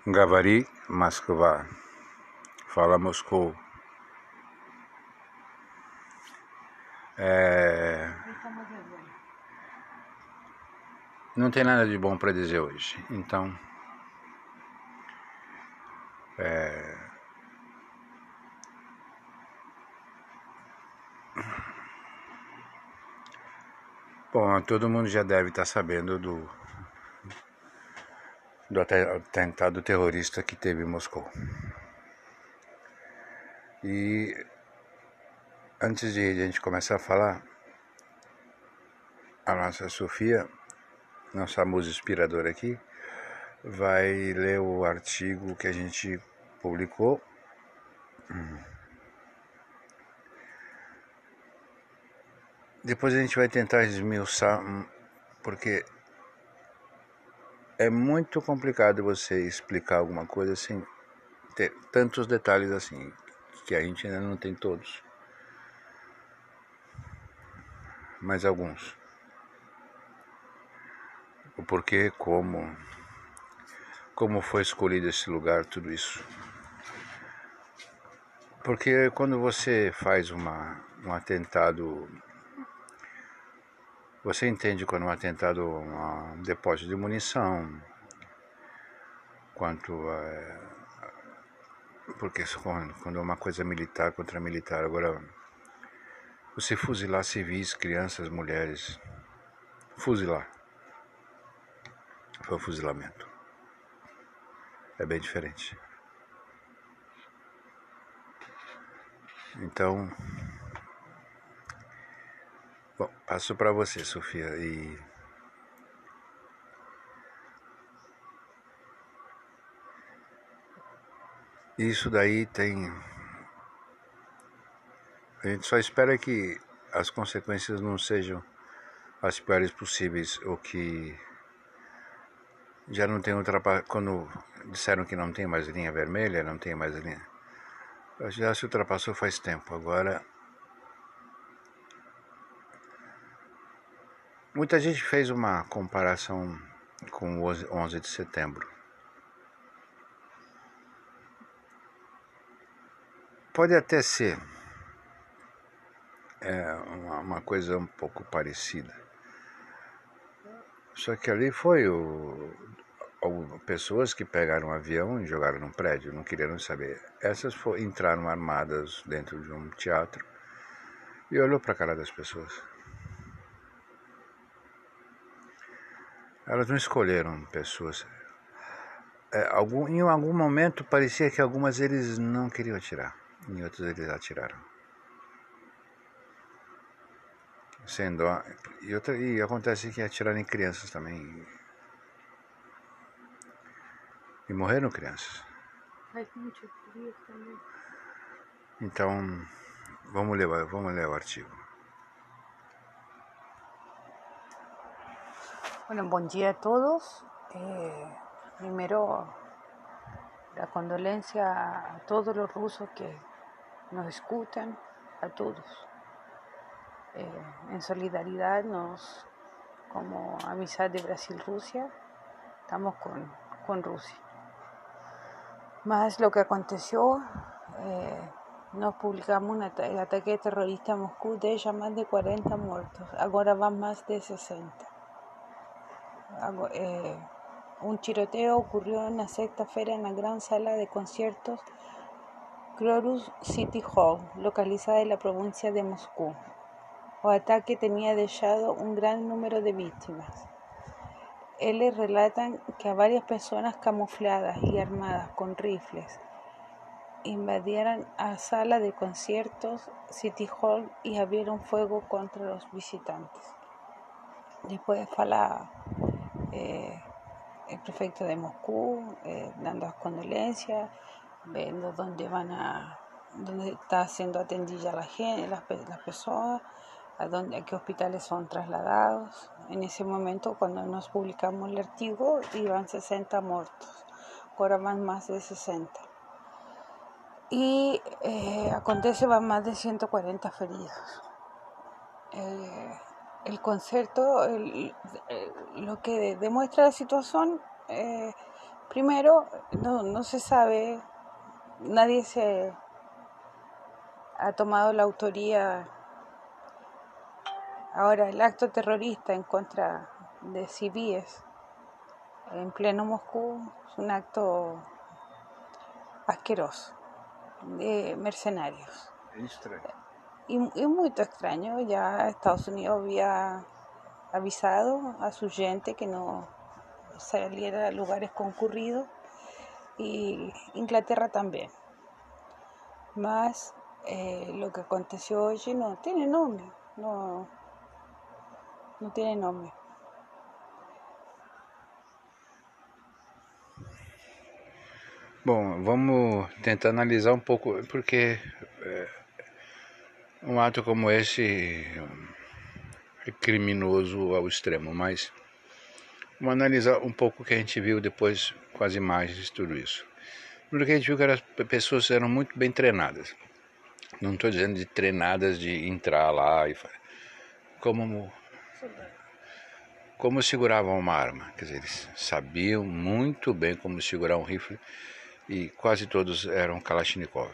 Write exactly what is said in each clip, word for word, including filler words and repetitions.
Говори, Москва. Fala, Moscou. É... Não tem nada de bom para dizer hoje, então é... Bom, todo mundo já deve estar sabendo do, do atentado terrorista que teve em Moscou. E antes de a gente começar a falar, a nossa Sofia, nossa musa inspiradora aqui, vai ler o artigo que a gente publicou. Depois a gente vai tentar esmiuçar, porque é muito complicado você explicar alguma coisa sem ter tantos detalhes assim, que a gente ainda não tem todos, mas alguns. O porquê, como, como foi escolhido esse lugar, tudo isso. Porque quando você faz uma, um atentado, você entende quando um atentado é um depósito de munição, quanto é, porque quando é uma coisa militar contra militar. Agora, você fuzilar civis, crianças, mulheres, fuzilar, foi um fuzilamento, é bem diferente. Então, bom, passo para você, Sofia, e isso daí tem, a gente só espera que as consequências não sejam as piores possíveis, ou que já não tem ultrapassado, quando disseram que não tem mais linha vermelha, não tem mais linha, já se ultrapassou faz tempo. Agora, muita gente fez uma comparação com o onze de setembro. Pode até ser é, uma, uma coisa um pouco parecida. Só que ali foi o, o, pessoas que pegaram um avião e jogaram num prédio, não queriam saber. Essas for, entraram armadas dentro de um teatro e olhou para a cara das pessoas. Elas não escolheram pessoas. É, algum, em algum momento parecia que algumas eles não queriam atirar, em outros eles atiraram. Sendo, e, outra, e acontece que atiraram em crianças também. E morreram crianças. Então, vamos ler, vamos ler o artigo. Bueno, buen día a todos. Eh, primero, la condolencia a todos los rusos que nos escuchan, a todos. Eh, en solidaridad, nos, como amistad de Brasil-Rusia, estamos con, con Rusia. Más lo que aconteció, eh, nos publicamos un ata- el ataque terrorista a Moscú, de ya más de cuarenta muertos, ahora van más de sesenta. Eh, un tiroteo ocurrió en la sexta feria en la gran sala de conciertos Crocus City Hall, localizada en la provincia de Moscú. El ataque tenía dejado un gran número de víctimas. Ellos relatan que a varias personas camufladas y armadas con rifles invadieron la sala de conciertos City Hall y abrieron fuego contra los visitantes. Después fala eh, el prefecto de Moscú eh, dando las condolencias, viendo dónde van a, dónde está siendo atendida la gente, las, las personas, a, dónde, a qué hospitales son trasladados. En ese momento, cuando nos publicamos el artículo, iban sesenta muertos, ahora van más de sesenta. Y eh, acontece van más de ciento cuarenta feridos. Eh, el concierto, el, el, lo que demuestra la situación, eh, Primero, no, no se sabe, nadie se ha tomado la autoría. Ahora, el acto terrorista en contra de civiles en pleno Moscú es un acto asqueroso de mercenarios. Y, y muy extraño, ya Estados Unidos había avisado a su gente que no saliera a lugares concurridos y Inglaterra también. Más eh, lo que aconteció hoy no tiene nombre, no, no tiene nombre. Bom, vamos tentar analisar um pouco, porque é, um ato como esse é criminoso ao extremo, mas vamos analisar um pouco o que a gente viu depois com as imagens de tudo isso. Primeiro que a gente viu que as pessoas eram muito bem treinadas. Não estou dizendo de treinadas de entrar lá e como como seguravam uma arma, quer dizer, eles sabiam muito bem como segurar um rifle e quase todos eram Kalashnikov.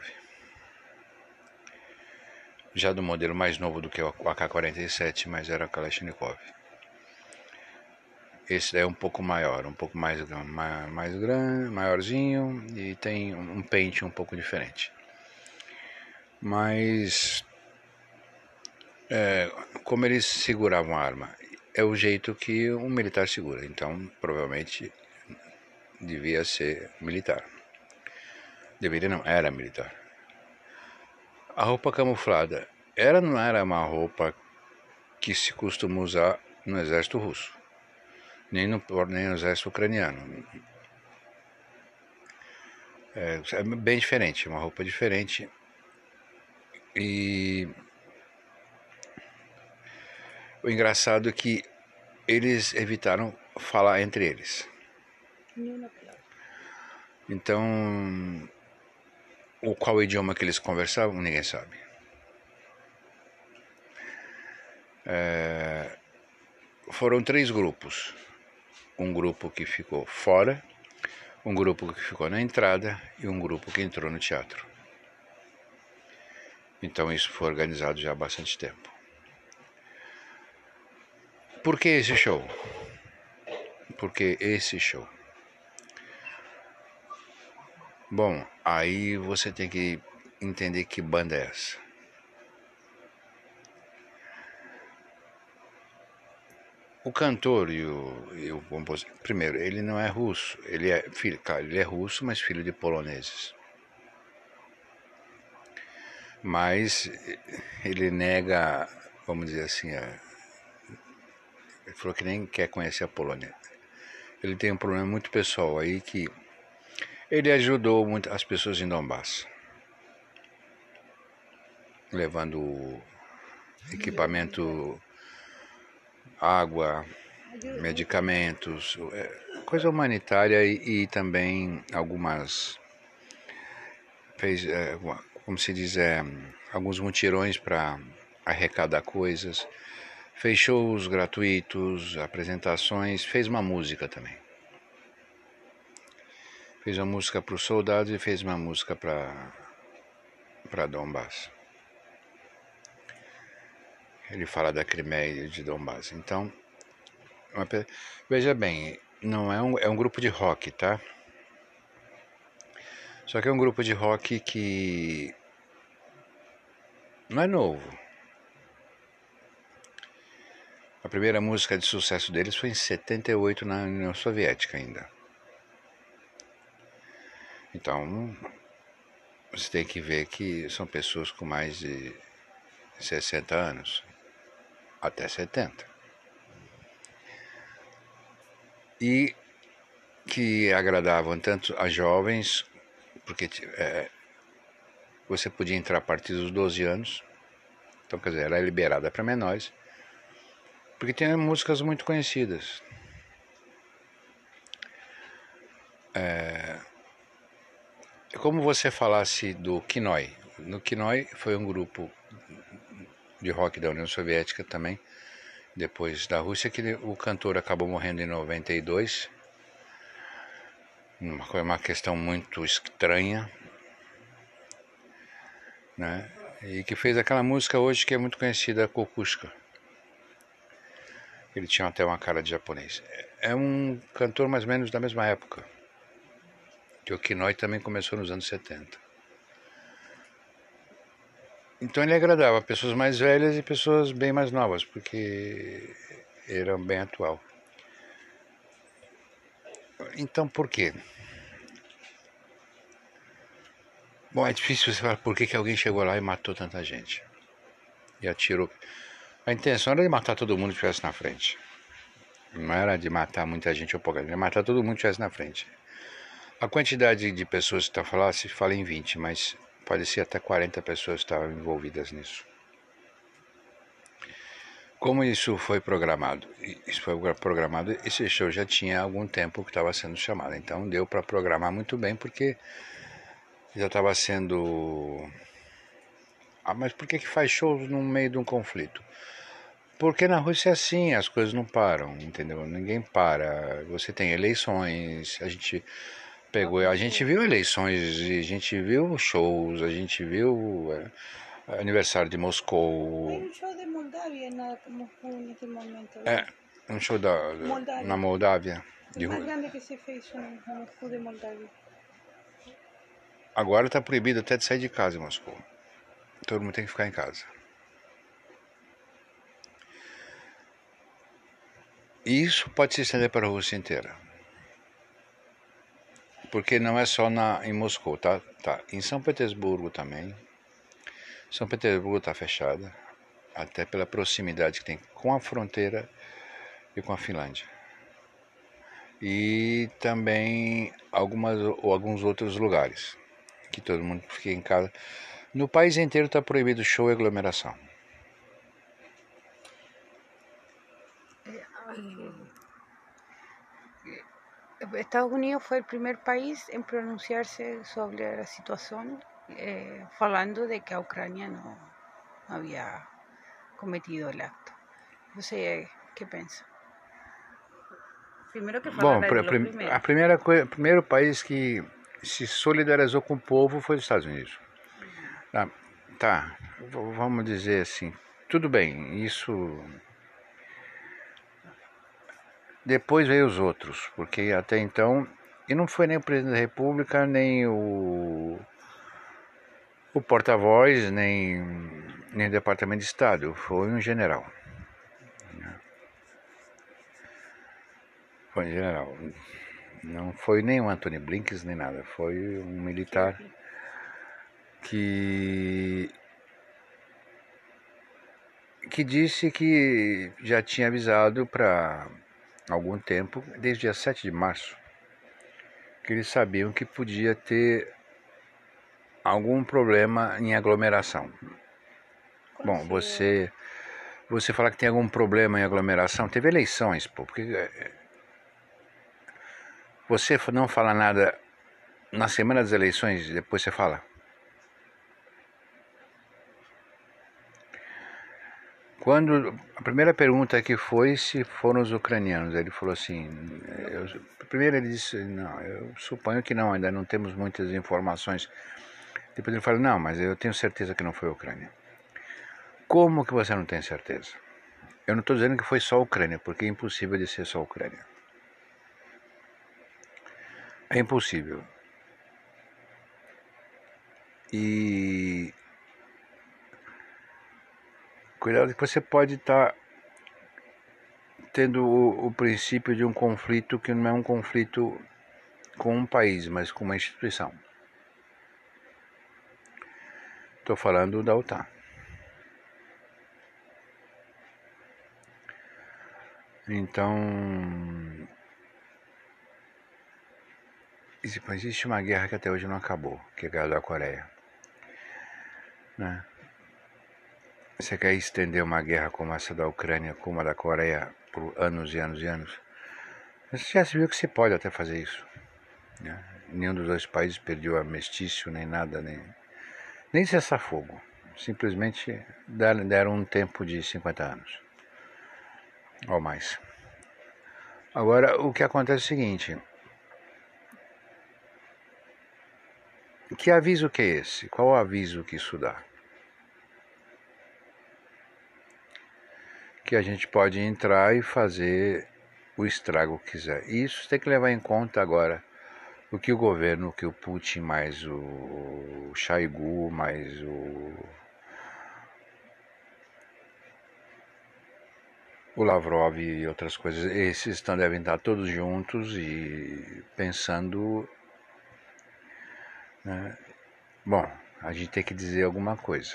Já do modelo mais novo do que o A K quarenta e sete, mas era Kalashnikov. Esse é um pouco maior, um pouco mais, mais grande, maiorzinho e tem um pente um pouco diferente. Mas é, como eles seguravam a arma, é o jeito que um militar segura, então provavelmente devia ser militar. Deveria não, era militar. A roupa camuflada, ela não era uma roupa que se costuma usar no exército russo, nem no, nem no exército ucraniano. É, é bem diferente, uma roupa diferente. E o engraçado é que eles evitaram falar entre eles. Então, o qual idioma que eles conversavam, ninguém sabe. É, foram três grupos. Um grupo que ficou fora, um grupo que ficou na entrada e um grupo que entrou no teatro. Então isso foi organizado já há bastante tempo. Por que esse show? Por que esse show? Bom, aí você tem que entender que banda é essa. O cantor e o, e o compositor, primeiro, ele não é russo, ele é filho, cara, ele é russo, mas filho de poloneses. Mas ele nega, vamos dizer assim, a, ele falou que nem quer conhecer a Polônia. Ele tem um problema muito pessoal aí que ele ajudou muito as pessoas em Donbass, levando equipamento, água, medicamentos, coisa humanitária e, e também algumas, fez, como se diz, é, alguns mutirões para arrecadar coisas, fez shows gratuitos, apresentações, fez uma música também. Fez uma música para os soldados e fez uma música para para Donbass. Ele fala da Crimeia e de Donbass. Então, uma, veja bem, não é um, é um grupo de rock, tá? Só que é um grupo de rock que não é novo. A primeira música de sucesso deles foi em setenta e oito na União Soviética ainda. Então, você tem que ver que são pessoas com mais de sessenta anos, até setenta. E que agradavam tanto a jovens, porque é, você podia entrar a partir dos doze anos, então quer dizer, era liberada para menores, porque tem músicas muito conhecidas. É, é como você falasse do Knoi. No Knoi foi um grupo de rock da União Soviética também, depois da Rússia, que o cantor acabou morrendo em noventa e dois. uma, uma questão muito estranha, né? E que fez aquela música hoje que é muito conhecida, Kokushka. Ele tinha até uma cara de japonês. É um cantor mais ou menos da mesma época, que o Kinoi também começou nos anos setenta. Então ele agradava pessoas mais velhas e pessoas bem mais novas, porque era bem atual. Então por quê? Bom, é difícil você falar por que, que alguém chegou lá e matou tanta gente. E atirou. A intenção era de matar todo mundo que estivesse na frente. Não era de matar muita gente ou pouca gente, era matar todo mundo que estivesse na frente. A quantidade de pessoas que está falando se fala em vinte, mas pode ser até quarenta pessoas que estavam envolvidas nisso. Como isso foi programado? Isso foi programado, esse show já tinha algum tempo que estava sendo chamado, então deu para programar muito bem, porque já estava sendo... Ah, mas por que que faz shows no meio de um conflito? Porque na Rússia é assim, as coisas não param, entendeu? Ninguém para. Você tem eleições, a gente pegou, a gente viu eleições, a gente viu shows, a gente viu é, aniversário de Moscou. Tem um show de Moldávia na Moscou nesse momento. É, um show da, Moldávia. na Moldávia. O mais grande que se fez na Moscou de Moldávia. Agora está proibido até de sair de casa em Moscou. Todo mundo tem que ficar em casa. E isso pode se estender para a Rússia inteira. Porque não é só na, em Moscou, tá? Tá. Em São Petersburgo também. São Petersburgo está fechada, até pela proximidade que tem com a fronteira e com a Finlândia. E também algumas, ou alguns outros lugares, que todo mundo fica em casa. No país inteiro está proibido show e aglomeração. Estados Unidos foi o primeiro país em pronunciar-se sobre a situação, eh, falando de que a Ucrânia não, não havia cometido o acto. Você o que pensa? Primeiro que Bom, falar pra, de prim, primeiro. a primeira coisa, o primeiro país que se solidarizou com o povo foi os Estados Unidos. Tá, tá, vamos dizer assim, tudo bem, isso... Depois veio os outros, porque até então, e não foi nem o presidente da República, nem o, o porta-voz, nem, nem o Departamento de Estado, foi um general. Foi um general. Não foi nem o Antony Blinken, nem nada, foi um militar que, que disse que já tinha avisado para algum tempo, desde o dia sete de março, que eles sabiam que podia ter algum problema em aglomeração. Bom, você você falar que tem algum problema em aglomeração, teve eleições, pô, porque você não fala nada na semana das eleições, depois você fala. Quando a primeira pergunta que foi se foram os ucranianos, ele falou assim, eu, primeiro ele disse, não, eu suponho que não, ainda não temos muitas informações. Depois ele falou, não, mas eu tenho certeza que não foi a Ucrânia. Como que você não tem certeza? Eu não estou dizendo que foi só a Ucrânia, porque é impossível de ser só a Ucrânia. É impossível. E cuidado que você pode estar tá tendo o, o princípio de um conflito que não é um conflito com um país, mas com uma instituição. Estou falando da OTAN. Então, existe uma guerra que até hoje não acabou, que é a guerra da Coreia. Né? Você quer estender uma guerra como essa da Ucrânia, como a da Coreia, por anos e anos e anos? Você já se viu que se pode até fazer isso. Né? Nenhum dos dois países perdeu armistício, nem nada, nem, nem cessar-fogo. Simplesmente deram um tempo de cinquenta anos. Ou mais. Agora, o que acontece é o seguinte. Que aviso que é esse? Qual o aviso que isso dá? Que a gente pode entrar e fazer o estrago que quiser. E isso tem que levar em conta agora o que o governo, o que o Putin, mais o Shoigu, mais o, o Lavrov e outras coisas, esses estão, devem estar todos juntos e pensando, né? Bom, a gente tem que dizer alguma coisa.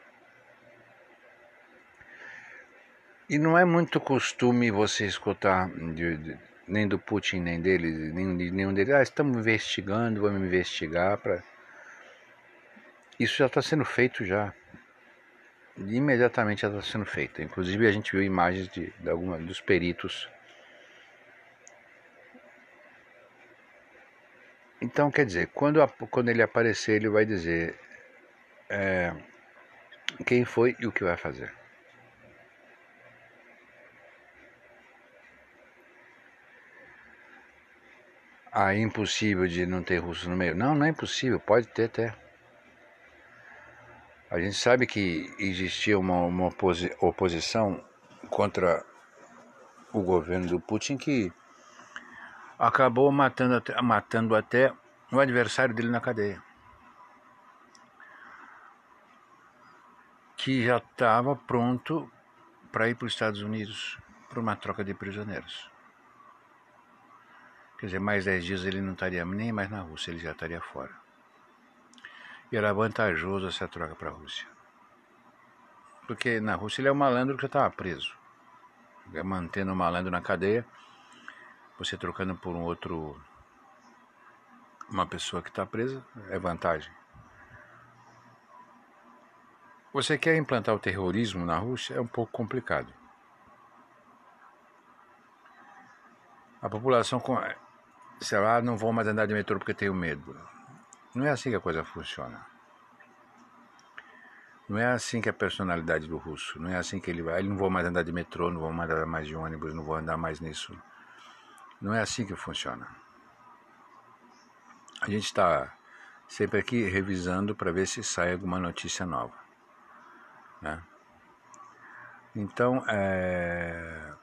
E não é muito costume você escutar de, de, nem do Putin, nem dele, nem de nenhum deles, ah, estamos investigando, vamos investigar para. Isso já está sendo feito já. Imediatamente já está sendo feito. Inclusive a gente viu imagens de, de alguma, dos peritos. Então, quer dizer, quando, quando ele aparecer, ele vai dizer é, quem foi e o que vai fazer. Ah, é impossível de não ter russo no meio. Não, não é impossível, pode ter até. A gente sabe que existia uma, uma oposi oposição contra o governo do Putin que acabou matando, matando até o adversário dele na cadeia, que já estava pronto para ir para os Estados Unidos para uma troca de prisioneiros. Quer dizer, mais dez dias ele não estaria nem mais na Rússia, ele já estaria fora. E era vantajoso essa troca para a Rússia. Porque na Rússia ele é um malandro que já estava preso. Mantendo o malandro na cadeia, você trocando por um outro, uma pessoa que está presa, é vantagem. Você quer implantar o terrorismo na Rússia? É um pouco complicado. A população, sei lá, não vão mais andar de metrô porque tenho medo. Não é assim que a coisa funciona. Não é assim que é a personalidade do russo. Não é assim que ele vai. Ele não vou mais andar de metrô, não vou mais andar mais de ônibus, não vou andar mais nisso. Não é assim que funciona. A gente está sempre aqui revisando para ver se sai alguma notícia nova, né? Então, é...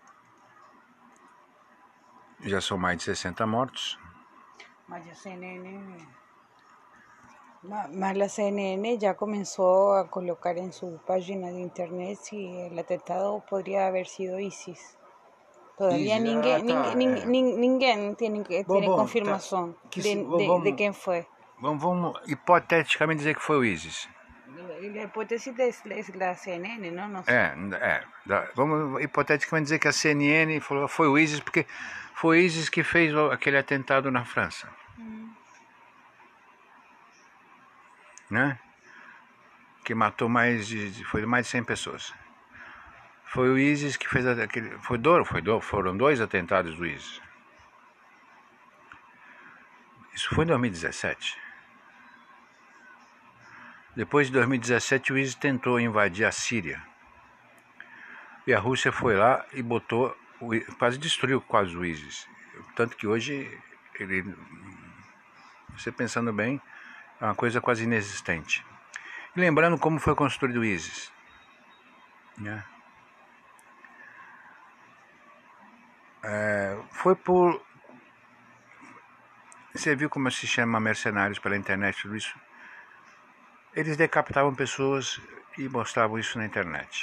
já são mais de sessenta mortos. Mas a C N N, mas a C N N já começou a colocar em sua página de internet se o atentado poderia haber sido ISIS. Todavía ISIS, ninguém, ah, tá, ninguém, é. ninguém, ninguém tem, Bom, tem bom, confirmação tá. Que de, se- de, vamos- de quem foi. Vamos, vamos hipoteticamente dizer que foi o ISIS. A hipótesis é da C N N, não? Não sei. É, é. dá- Vamos hipoteticamente dizer que a C N N falou foi o ISIS, porque foi o ISIS que fez o- aquele atentado na França. Né? Que matou mais de, de- foi mais de cem pessoas. Foi o ISIS que fez aquele, foi do, foi do, foram dois atentados do ISIS. Isso foi em dois mil e dezessete. Depois de dois mil e dezessete, o ISIS tentou invadir a Síria. E a Rússia foi lá e botou, quase destruiu quase o ISIS. Tanto que hoje, ele, você pensando bem, é uma coisa quase inexistente. E lembrando como foi construído o ISIS, né? É, foi por... Você viu como se chama mercenários pela internet, tudo isso? Eles decapitavam pessoas e mostravam isso na internet.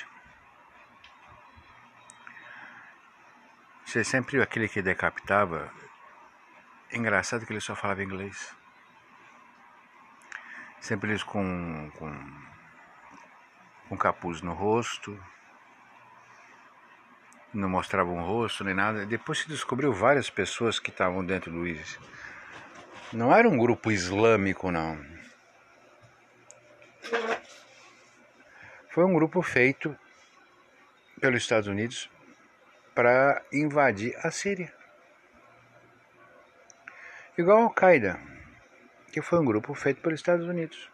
Você sempre viu aquele que decapitava? Engraçado que ele só falava inglês. Sempre eles com, com, com capuz no rosto. Não mostravam o rosto nem nada. Depois se descobriu várias pessoas que estavam dentro do ISIS. Não era um grupo islâmico, não. Foi um grupo feito pelos Estados Unidos para invadir a Síria. Igual a Al-Qaeda, que foi um grupo feito pelos Estados Unidos.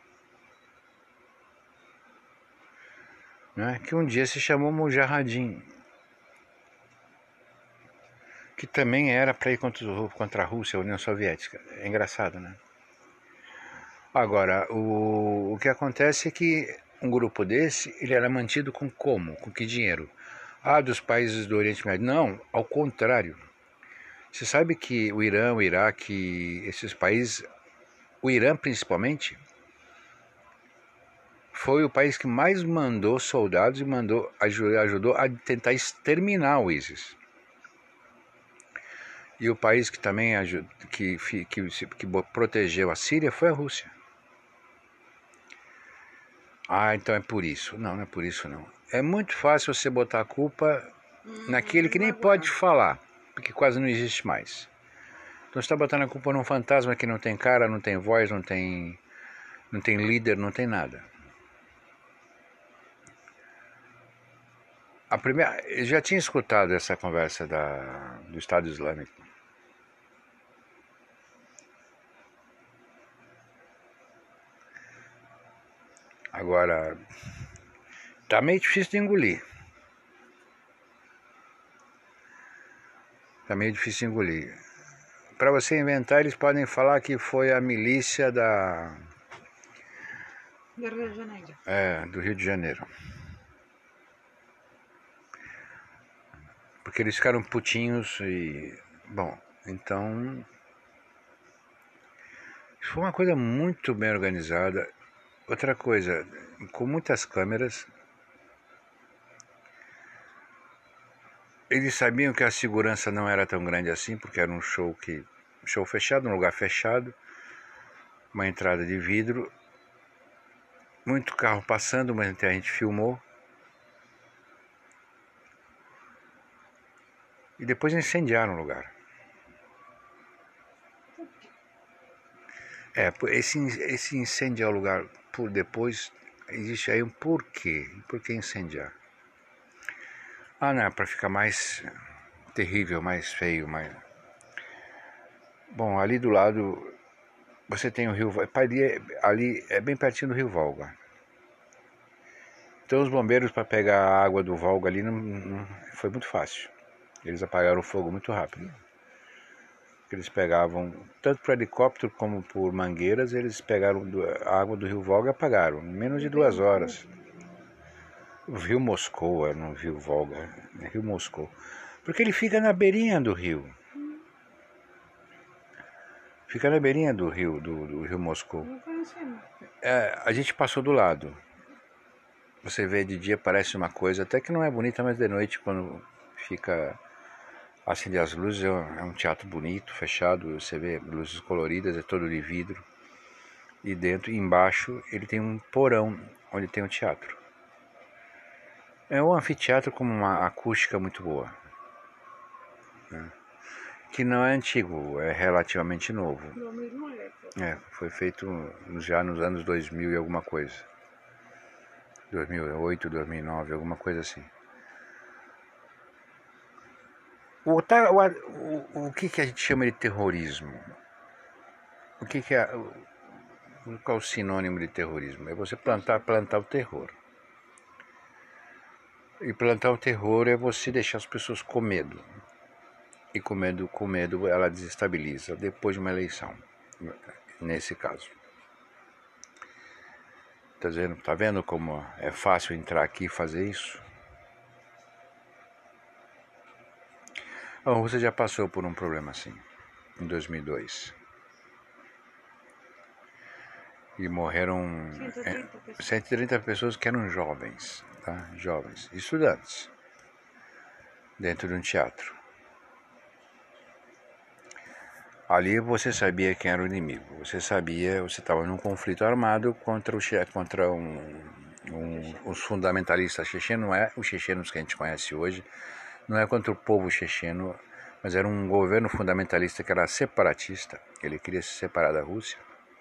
Né? Que um dia se chamou Mujahideen, que também era para ir contra, contra a Rússia, a União Soviética. É engraçado, né? Agora, o, o que acontece é que um grupo desse, ele era mantido com como? Com que dinheiro? Ah, dos países do Oriente Médio. Não, ao contrário. Você sabe que o Irã, o Iraque, esses países, o Irã principalmente, foi o país que mais mandou soldados e mandou, ajudou a tentar exterminar o ISIS. E o país que também ajudou, que, que, que, que protegeu a Síria foi a Rússia. Ah, então é por isso. Não, não é por isso não. É muito fácil você botar a culpa naquele que nem pode falar, porque quase não existe mais. Então você está botando a culpa num fantasma que não tem cara, não tem voz, não tem, não tem líder, não tem nada. A primeira, eu já tinha escutado essa conversa da, do Estado Islâmico. Agora, tá meio difícil de engolir. Tá meio difícil de engolir. Para você inventar, eles podem falar que foi a milícia da... Do Rio de Janeiro. É, do Rio de Janeiro. Porque eles ficaram putinhos e... Bom, então... Foi uma coisa muito bem organizada. Outra coisa, com muitas câmeras. Eles sabiam que a segurança não era tão grande assim, porque era um show que show fechado, um lugar fechado, uma entrada de vidro, muito carro passando, mas até a gente filmou. E depois incendiaram o lugar. É, esse, esse incendiar o lugar por depois, existe aí um porquê. Por que incendiar? Ah, não, é para ficar mais terrível, mais feio, mais... Bom, ali do lado você tem o rio... Ali, ali é bem pertinho do rio Volga. Então os bombeiros, para pegar a água do Volga ali, não, não, foi muito fácil. Eles apagaram o fogo muito rápido. Eles pegavam, tanto por helicóptero como por mangueiras, eles pegaram a água do rio Volga e apagaram, em menos de duas horas. O rio Moscou, era no rio Volga, é rio Moscou. Porque ele fica na beirinha do rio. Fica na beirinha do rio, do, do rio Moscou. É, a gente passou do lado. Você vê de dia, parece uma coisa, até que não é bonita, mas de noite, quando fica... acende as luzes, é um teatro bonito, fechado, você vê luzes coloridas, é todo de vidro. E dentro, embaixo, ele tem um porão, onde tem um teatro. É um anfiteatro com uma acústica muito boa. Né? Que não é antigo, é relativamente novo. É, foi feito já nos anos dois mil e alguma coisa. dois mil e oito, dois mil e nove, alguma coisa assim. O, o, o que, que a gente chama de terrorismo? O que, que é, qual é o sinônimo de terrorismo? É você plantar, plantar o terror. E plantar o terror é você deixar as pessoas com medo. E com medo, com medo ela desestabiliza depois de uma eleição, nesse caso. Tá vendo, tá vendo como é fácil entrar aqui e fazer isso? A Rússia já passou por um problema assim, em dois mil e dois. E morreram cento e trinta pessoas que eram jovens, tá? Jovens, estudantes, dentro de um teatro. Ali você sabia quem era o inimigo, você sabia, você estava num conflito armado contra, o, contra um, um, os fundamentalistas chechenos, não é os chechenos que a gente conhece hoje, não é contra o povo checheno, mas era um governo fundamentalista que era separatista, ele queria se separar da Rússia.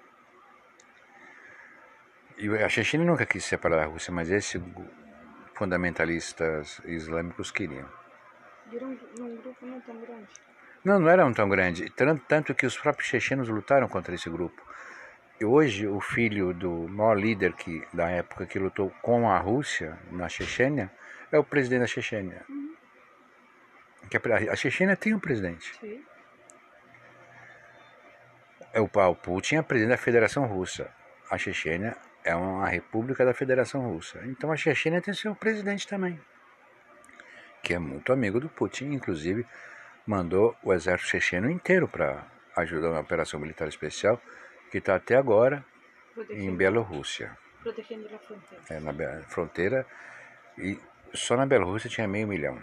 E a Chechênia nunca quis se separar da Rússia, mas esses fundamentalistas islâmicos queriam. E era um, um grupo não tão grande? Não, não eram tão grandes, tanto que os próprios chechenos lutaram contra esse grupo. E hoje o filho do maior líder que, da época que lutou com a Rússia na Chechênia é o presidente da Chechênia. Uhum. A Chechênia tem um presidente. Sim. É o Putin é presidente da Federação Russa. a Chechênia é uma república da Federação Russa. Então a Chechênia tem seu presidente também, que é muito amigo do Putin, inclusive mandou o exército checheno inteiro para ajudar na operação militar especial, que está até agora protegendo, em Bielorrússia. Protegendo a fronteira. É, na fronteira, e só na Bielorrússia tinha meio milhão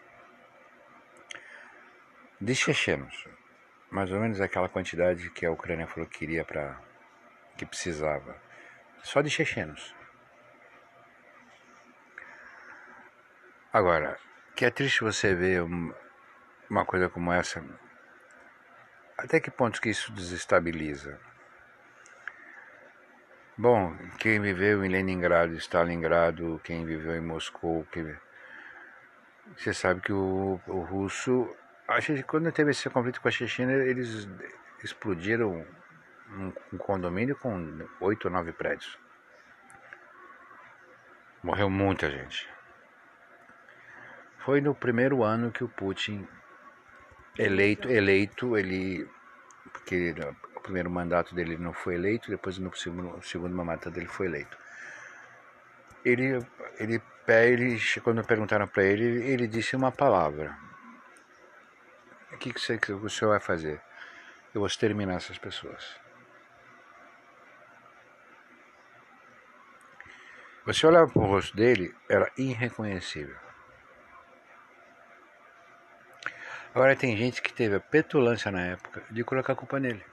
de chechenos, mais ou menos aquela quantidade que a Ucrânia falou que queria para que precisava, só de chechenos. Agora, que é triste você ver uma coisa como essa. Até que ponto que isso desestabiliza? Bom, quem viveu em Leningrado, Stalingrado, quem viveu em Moscou, que... você sabe que o, o russo, acho que quando teve esse conflito com a Chechênia, eles explodiram um, um condomínio com oito ou nove prédios. Morreu muita gente. Foi no primeiro ano que o Putin, eleito, eleito ele, porque o primeiro mandato dele não foi eleito, depois no segundo, segundo mandato dele foi eleito. Ele, ele, ele quando perguntaram para ele, ele disse uma palavra. O que, que, você, que o senhor vai fazer? Eu vou exterminar essas pessoas. Você olhava para o rosto dele, era irreconhecível. Agora tem gente que teve a petulância na época de colocar a culpa nele.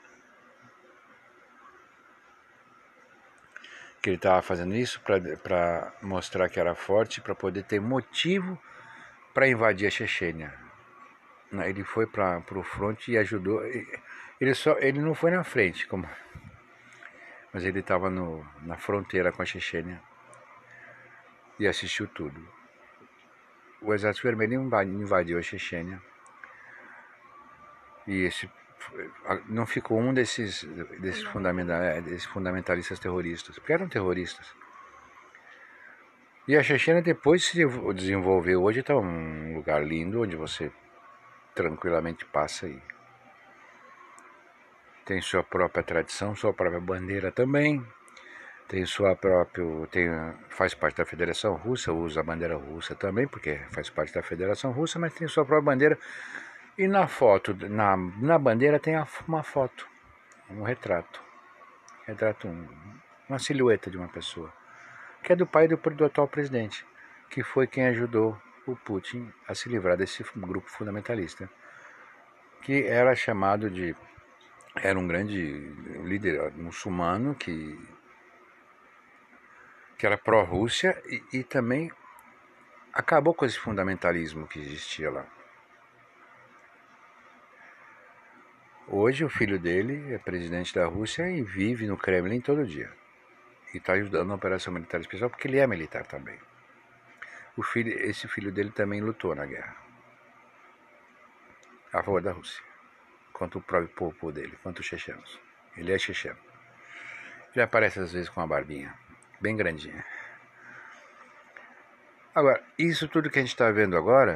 Que ele estava fazendo isso para mostrar que era forte, para poder ter motivo para invadir a Chechênia. Ele foi para o fronte e ajudou. Ele, só, ele não foi na frente, como, mas ele estava na fronteira com a Chechênia e assistiu tudo. O Exército Vermelho invadiu a Chechênia e esse, não ficou um desses, desses, fundamental, desses fundamentalistas terroristas, porque eram terroristas. E a Chechênia depois se desenvolveu. Hoje está um lugar lindo onde você tranquilamente passa e tem sua própria tradição, sua própria bandeira também, tem sua própria, tem, faz parte da Federação Russa, usa a bandeira russa também, porque faz parte da Federação Russa, mas tem sua própria bandeira. E na foto, na, na bandeira tem uma foto, um retrato, retrato um, uma silhueta de uma pessoa, que é do pai do, do atual presidente, que foi quem ajudou o Putin a se livrar desse grupo fundamentalista, que era chamado de, era um grande líder muçulmano que, que era pró-Rússia e, e também acabou com esse fundamentalismo que existia lá. Hoje o filho dele é presidente da Rússia e vive no Kremlin todo dia. E está ajudando na operação militar especial porque ele é militar também. O filho, esse filho dele também lutou na guerra a favor da Rússia, contra o próprio povo dele, contra os chechenos. Ele é checheno. Ele aparece às vezes com uma barbinha bem grandinha. Agora, isso tudo que a gente está vendo agora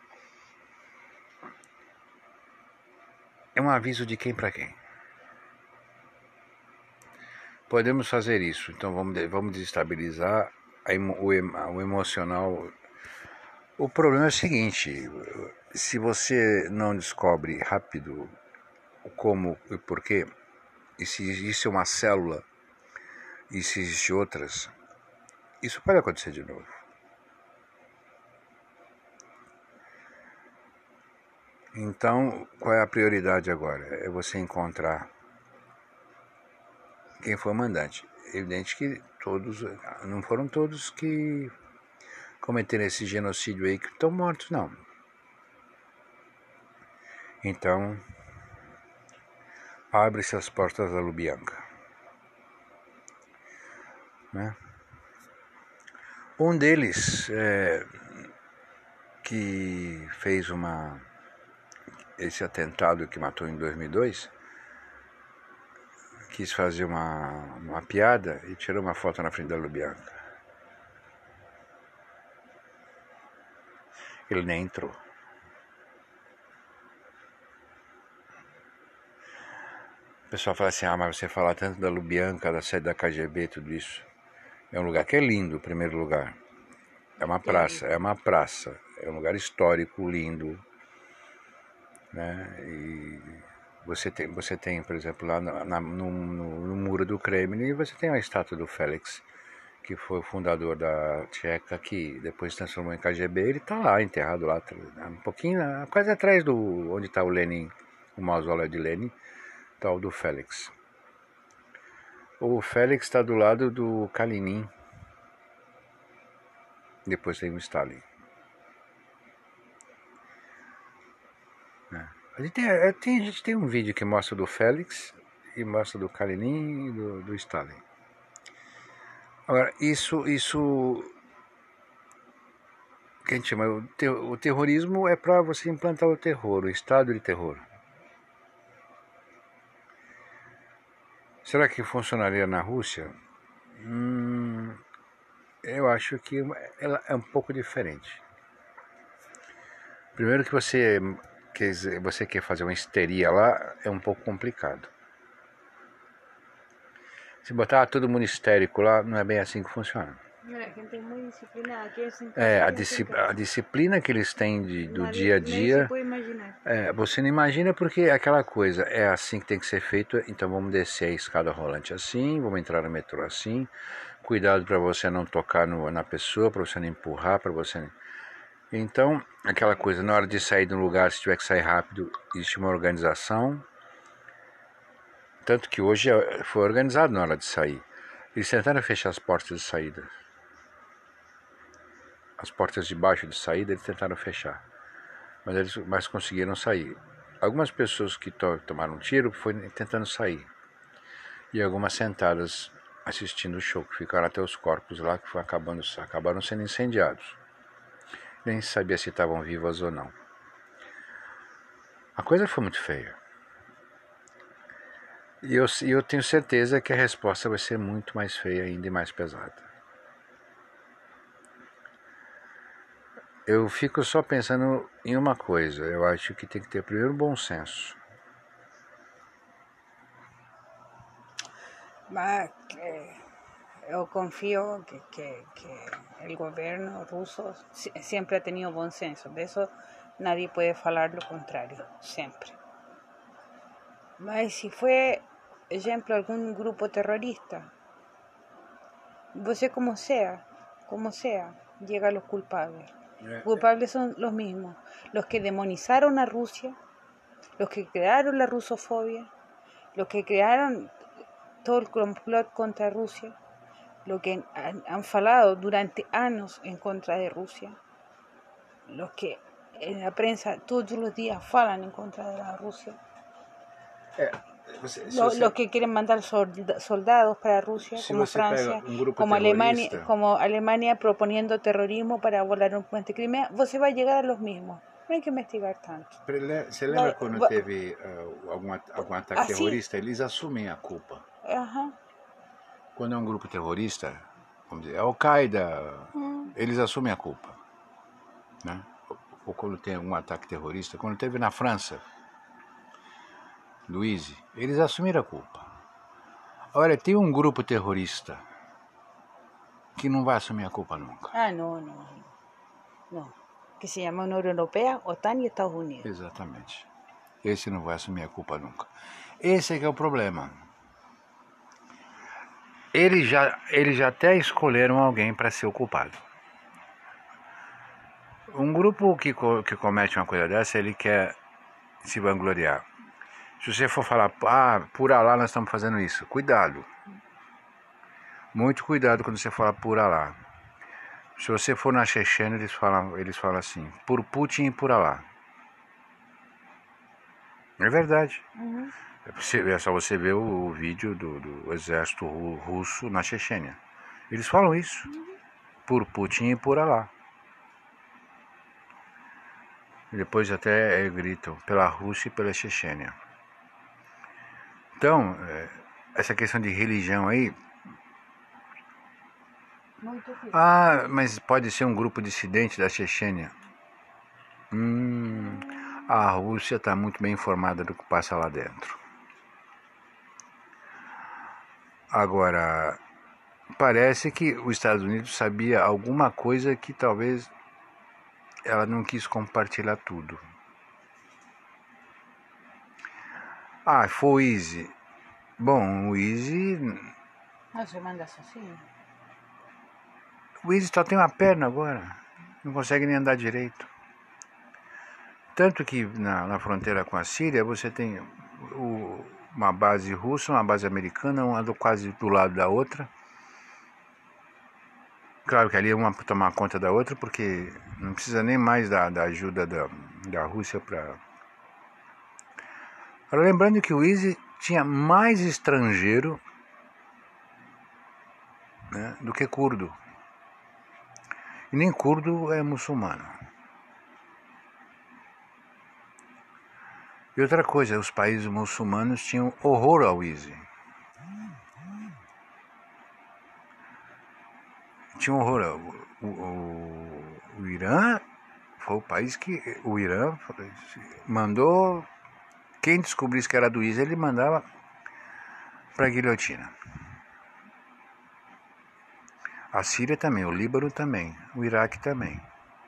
é um aviso de quem para quem. Podemos fazer isso, então vamos, vamos desestabilizar a, o, o emocional. O problema é o seguinte, se você não descobre rápido o como e o porquê, e se existe uma célula e se existem outras, isso pode acontecer de novo. Então, qual é a prioridade agora? É você encontrar quem foi o mandante. É evidente que todos, não foram todos que cometeram esse genocídio aí que estão mortos, não. Então, abre-se as portas da Lubyanka. Né? Um deles, é, que fez uma... esse atentado que matou em dois mil e dois, quis fazer uma, uma piada e tirou uma foto na frente da Lubyanka. Ele nem entrou. O pessoal fala assim, ah, mas você fala tanto da Lubyanka, da sede da K G B, tudo isso. É um lugar que é lindo, em primeiro lugar. É uma praça, é uma praça. É um lugar histórico, lindo. Né? E você tem, você tem, por exemplo, lá na, na, no, no, no muro do Kremlin, você tem a estátua do Félix, que foi o fundador da Tcheca, que depois se transformou em K G B. Ele está lá, enterrado lá, um pouquinho, quase atrás do onde está o Lenin, o mausoléu de Lenin, está o do Félix. O Félix está do lado do Kalinin. Depois tem o Stalin. A gente tem, tem, a gente tem um vídeo que mostra do Félix e mostra do Kalinin e do, do Stalin. Agora, isso, isso que a gente chama, o, ter, o terrorismo é para você implantar o terror, o estado de terror. Será que funcionaria na Rússia? Hum, eu acho que ela é um pouco diferente. Primeiro que você, que você quer fazer uma histeria lá, é um pouco complicado. Se botar todo mundo histérico lá, não é bem assim que funciona. É, gente é muito disciplinada. Aqui é a, disci a disciplina que eles têm de, do Nadie, dia a dia. Você pode imaginar. É, você não imagina porque é aquela coisa, é assim que tem que ser feito, então vamos descer a escada rolante assim, vamos entrar no metrô assim, cuidado para você não tocar no, na pessoa, para você não empurrar, para você. Então, aquela coisa, na hora de sair de um lugar, se tiver que sair rápido, existe uma organização. Tanto que hoje foi organizado na hora de sair. Eles tentaram fechar as portas de saída. As portas de baixo de saída eles tentaram fechar. Mas eles mas conseguiram sair. Algumas pessoas que to tomaram um tiro foram tentando sair. E algumas sentadas assistindo o show, que ficaram até os corpos lá, que foram acabando, acabaram sendo incendiados. Nem sabia se estavam vivas ou não. A coisa foi muito feia. E eu, eu tenho certeza que a resposta vai ser muito mais feia ainda e mais pesada. Eu fico só pensando em uma coisa. Eu acho que tem que ter primeiro bom senso. Mas eu confio que, que, que o governo russo sempre ha tenido bom senso. De isso nadie pode falar lo contrário. Sempre. Mas se foi, exemplo, algum grupo terrorista, você como sea, como sea, llega a los culpables. Los culpables son los mismos, los que demonizaron a Rusia, los que crearon la rusofobia, los que crearon todo el complot contra Rusia, los que han, han falado durante años en contra de Rusia, los que en la prensa todos los días falan en contra de la Rusia. É, você, Los, você, los que quieren mandar soldados para Rusia, como Francia, um como Alemania, como Alemania proponiendo terrorismo para volar um puente Crimea, você vai llegar a los mismos. Não hay que investigar tanto. Você lembra vai, quando vai, teve uh, algum, algum ataque assim, terrorista? Eles assumem a culpa. Uh-huh. Quando é um grupo terrorista, vamos dizer, Al-Qaeda, hum. eles assumem a culpa. Né? Ou, ou quando tem algum ataque terrorista, quando teve na França, Luiz, eles assumiram a culpa. Olha, tem um grupo terrorista que não vai assumir a culpa nunca. Ah, não, não. Não. Que se chama União Europeia, OTAN e Estados Unidos. Exatamente. Esse não vai assumir a culpa nunca. Esse é que é o problema. Eles já, eles já até escolheram alguém para ser o culpado. Um grupo que, que comete uma coisa dessa, ele quer se vangloriar. Se você for falar, ah, por Alá nós estamos fazendo isso, cuidado. Muito cuidado quando você fala por Alá. Se você for na Chechênia, eles falam, eles falam assim, por Putin e por Alá. É verdade. Uhum. É só você ver o, o vídeo do, do exército russo na Chechênia. Eles falam isso. Uhum. Por Putin e por Alá. E depois até é, gritam pela Rússia e pela Chechênia. Então, essa questão de religião aí... Ah, mas pode ser um grupo dissidente da Chechênia. Hum, a Rússia está muito bem informada do que passa lá dentro. Agora, parece que os Estados Unidos sabia alguma coisa que talvez ela não quis compartilhar tudo. Ah, foi o Easy. Bom, o Easy... Não se manda sozinho. O Easy só tem uma perna agora. Não consegue nem andar direito. Tanto que na, na fronteira com a Síria você tem o, uma base russa, uma base americana, uma do, quase do lado da outra. Claro que ali uma tomar conta da outra, porque não precisa nem mais da, da ajuda da, da Rússia para... Lembrando que o Easy tinha mais estrangeiro, né, do que curdo. E nem curdo é muçulmano. E outra coisa, os países muçulmanos tinham horror ao Easy. Tinham horror ao... O, o, o Irã foi o país que... O Irã mandou... Quem descobrisse que era do Easy, ele mandava para a guilhotina. A Síria também, o Líbano também, o Iraque também.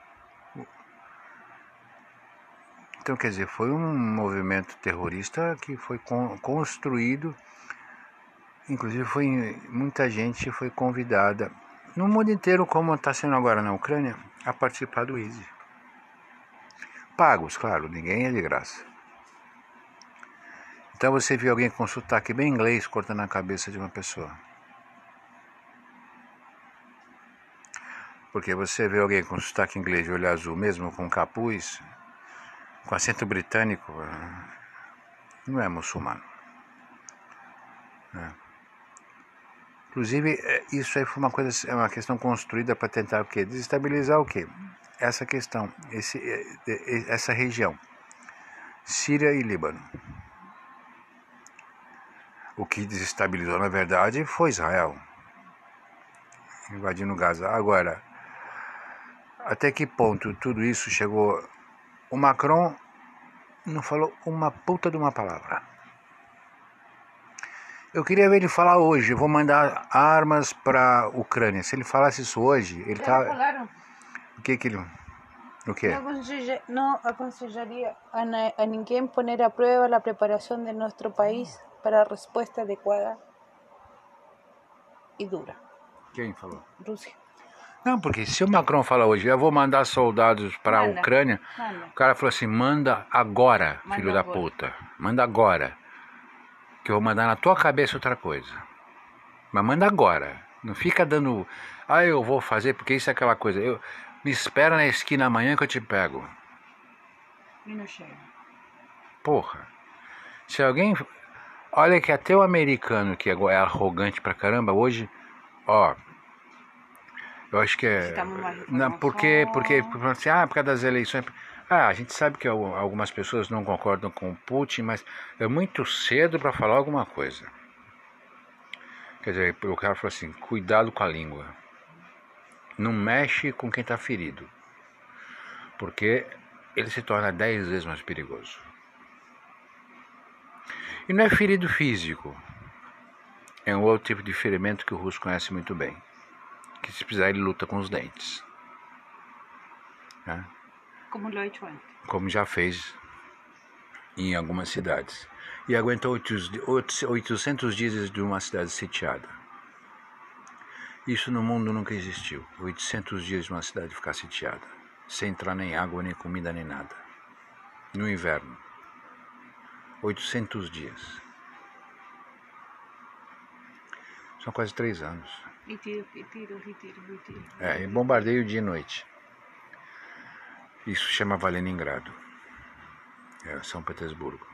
Então, quer dizer, foi um movimento terrorista que foi construído, inclusive foi muita gente foi convidada, no mundo inteiro, como está sendo agora na Ucrânia, a participar do Easy. Pagos, claro, ninguém é de graça. Então você viu alguém com sotaque bem inglês cortando a cabeça de uma pessoa. Porque você vê alguém com sotaque inglês de olho azul, mesmo com capuz, com acento britânico, não é muçulmano. É. Inclusive, isso aí foi uma coisa, é uma questão construída para tentar o quê? Desestabilizar o quê? Essa questão, esse, essa região, Síria e Líbano. O que desestabilizou, na verdade, foi Israel, invadindo Gaza. Agora, até que ponto tudo isso chegou? O Macron não falou uma puta de uma palavra. Eu queria ver ele falar hoje, eu vou mandar armas para a Ucrânia. Se ele falasse isso hoje, ele tá... falaram. O que que ele... O que? No aconsejaría a, a ninguém poner a prueba la preparación de nuestro país para a resposta adequada e dura. Quem falou? Rússia. Não, porque se o Macron falar hoje, eu vou mandar soldados para a Ucrânia, manda. O cara falou assim, manda agora, manda filho agora. da puta. Manda agora. Que eu vou mandar na tua cabeça outra coisa. Mas manda agora. Não fica dando... Ah, eu vou fazer porque isso é aquela coisa. Eu... Me espera na esquina amanhã que eu te pego. E não chega. Porra. Se alguém... Olha que até o americano, que é arrogante pra caramba, hoje... Ó... Eu acho que é... Não, porque, porque, porque, porque, ah, por causa das eleições... Ah, a gente sabe que algumas pessoas não concordam com o Putin, mas é muito cedo para falar alguma coisa. Quer dizer, o cara falou assim, cuidado com a língua. Não mexe com quem está ferido. Porque ele se torna dez vezes mais perigoso. E não é ferido físico. É um outro tipo de ferimento que o russo conhece muito bem. Que se precisar ele luta com os dentes. Né? Como Lloyd White. Como já fez em algumas cidades. E aguentou oitocentos dias de uma cidade sitiada. Isso no mundo nunca existiu. oitocentos dias de uma cidade ficar sitiada. Sem entrar nem água, nem comida, nem nada. No inverno. oitocentos dias. São quase três anos. E tiro, e tiro, e tiro, e tiro. É, e bombardeio dia e noite. Isso chama Leningrado, é São Petersburgo.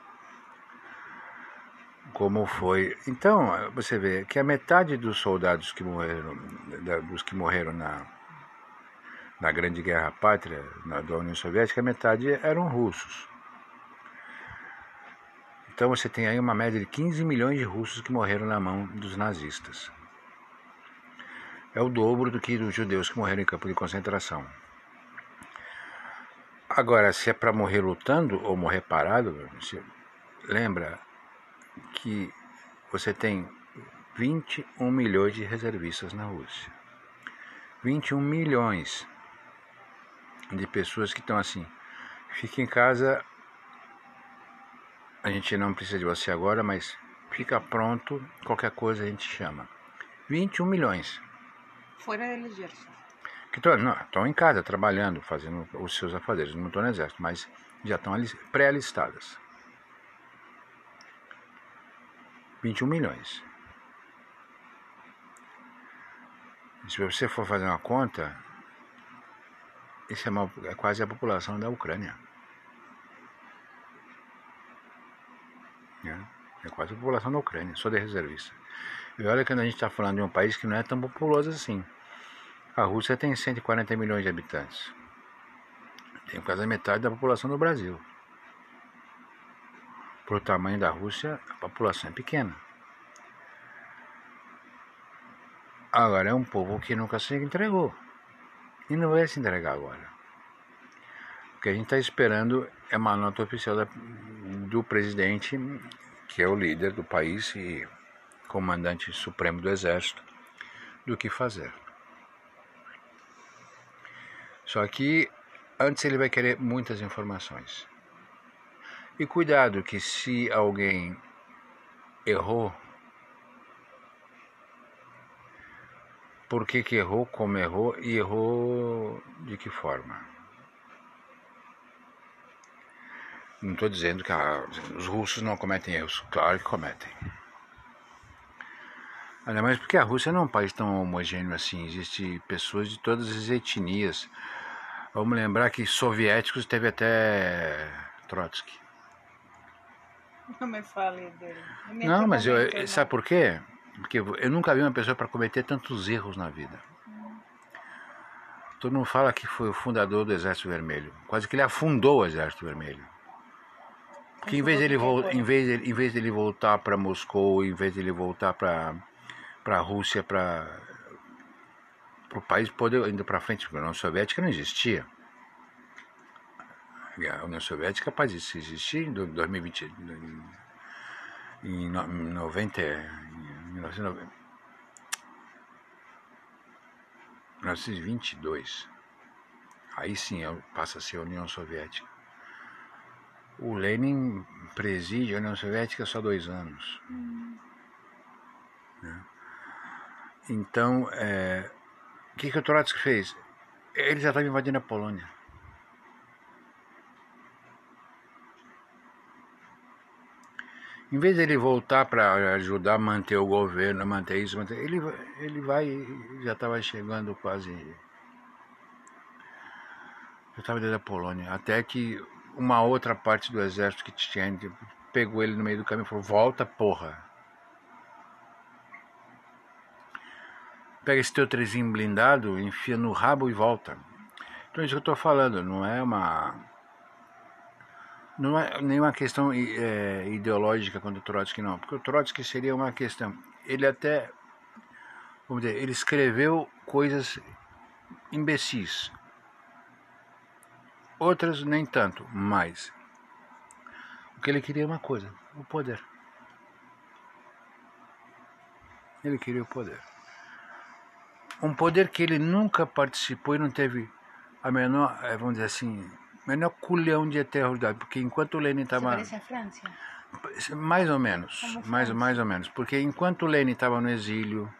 Como foi? Então, você vê que a metade dos soldados que morreram, dos que morreram na, na Grande Guerra Pátria na, da União Soviética, a metade eram russos. Então você tem aí uma média de quinze milhões de russos que morreram na mão dos nazistas. É o dobro do que dos judeus que morreram em campo de concentração. Agora, se é para morrer lutando ou morrer parado, você lembra que você tem vinte e um milhões de reservistas na Rússia. vinte e um milhões de pessoas que estão assim, fica em casa, a gente não precisa de você agora, mas fica pronto, qualquer coisa a gente chama. vinte e um milhões. Fora do exército. Que estão em casa, trabalhando, fazendo os seus afazeres, não estão no exército, mas já estão pré-alistadas. vinte e um milhões. Se você for fazer uma conta, isso é, uma, é quase a população da Ucrânia. É, é quase a população da Ucrânia, só de reservista. E olha que a gente está falando de um país que não é tão populoso assim. A Rússia tem cento e quarenta milhões de habitantes. Tem quase a metade da população do Brasil. Por tamanho da Rússia, a população é pequena. Agora é um povo que nunca se entregou. E não vai se entregar agora. O que a gente está esperando é uma nota oficial da, do presidente, que é o líder do país e comandante supremo do exército, do que fazer. Só que antes ele vai querer muitas informações. E cuidado que se alguém errou, por que que errou, como errou e errou de que forma. Não estou dizendo que ah, os russos não cometem erros, claro que cometem. Ainda mais porque a Rússia não é um país tão homogêneo assim, existem pessoas de todas as etnias. Vamos lembrar que soviéticos teve até Trotsky. Não me fale dele. Não, mas eu, eu, sabe por quê? Porque eu nunca vi uma pessoa para cometer tantos erros na vida. Hum. Todo mundo fala que foi o fundador do Exército Vermelho. Quase que ele afundou o Exército Vermelho. Porque em vez dele, em vez dele, em vez dele voltar para Moscou, em vez dele voltar para para a Rússia, para o país poder indo para frente, porque a União Soviética não existia. A União Soviética pode existir em dois mil e vinte, em noventa, em mil novecentos e vinte e dois. Aí sim passa a ser a União Soviética. O Lenin preside a União Soviética só dois anos. Hum. Né? Então, é, o que, que o Trotsky fez? Ele já estava invadindo a Polônia. Em vez de ele voltar para ajudar a manter o governo, a manter isso, manter, ele, ele vai, já estava chegando quase, já estava dentro da Polônia, até que uma outra parte do exército que tinha pegou ele no meio do caminho e falou, volta porra. Pega esse teu trezinho blindado, enfia no rabo e volta. Então isso que eu estou falando, não é uma... Não é nenhuma questão é, ideológica contra o Trotsky, não. Porque o Trotsky seria uma questão... Ele até... Vamos dizer, ele escreveu coisas imbecis. Outras nem tanto, mas... O que ele queria é uma coisa, o poder. Ele queria o poder. Um poder que ele nunca participou e não teve a menor, vamos dizer assim, menor culhão de eternidade, porque enquanto o Lenin estava... Você parece a França? Mais ou menos, mais, mais ou menos, porque enquanto o Lenin estava no exílio,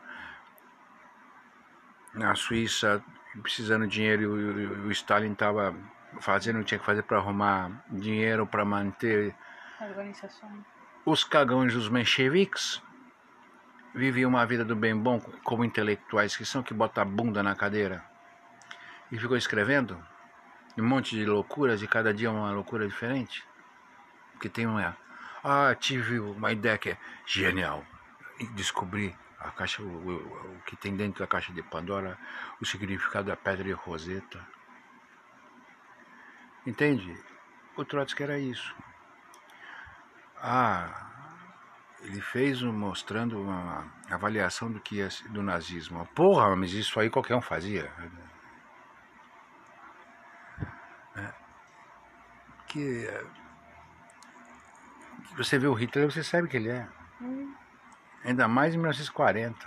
na Suíça, precisando de dinheiro, e o Stalin estava fazendo o que tinha que fazer para arrumar dinheiro para manter a organização. Os cagões dos mencheviques viviam uma vida do bem bom como intelectuais que são, que botam a bunda na cadeira e ficou escrevendo um monte de loucuras e cada dia uma loucura diferente. Porque tem uma... Ah, tive uma ideia que é genial. E descobri a caixa, o, o, o que tem dentro da caixa de Pandora, o significado da pedra de Roseta. Entende? O Trotsky era isso. Ah... Ele fez um, mostrando uma avaliação do que é do nazismo. Porra, mas isso aí qualquer um fazia. É. Que, que você vê o Hitler, você sabe que ele é. Hum. Ainda mais em mil novecentos e quarenta.